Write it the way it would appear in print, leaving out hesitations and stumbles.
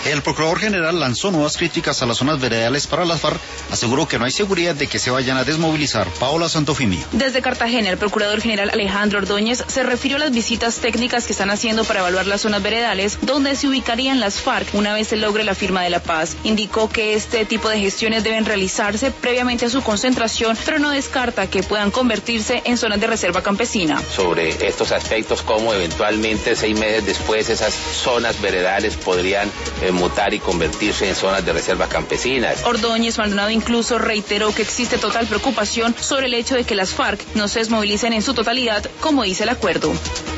El procurador general lanzó nuevas críticas a las zonas veredales para las FARC, aseguró que no hay seguridad de que se vayan a desmovilizar. Paola Santofimio. Desde Cartagena, el procurador general Alejandro Ordóñez se refirió a las visitas técnicas que están haciendo para evaluar las zonas veredales donde se ubicarían las FARC una vez se logre la firma de la paz. Indicó que este tipo de gestiones deben realizarse previamente a su concentración, pero no descarta que puedan convertirse en zonas de reserva campesina. Sobre estos aspectos, como eventualmente 6 meses después esas zonas veredales podrían mutar y convertirse en zonas de reserva campesinas. Ordóñez Maldonado incluso reiteró que existe total preocupación sobre el hecho de que las FARC no se desmovilicen en su totalidad, como dice el acuerdo.